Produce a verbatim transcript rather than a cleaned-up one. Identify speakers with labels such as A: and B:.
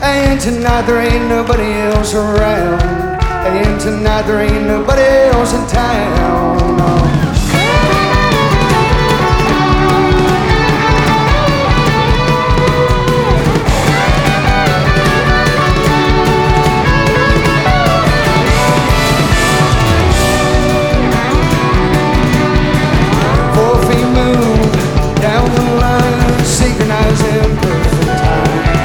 A: And tonight there ain't nobody else around. And tonight there ain't nobody else in town.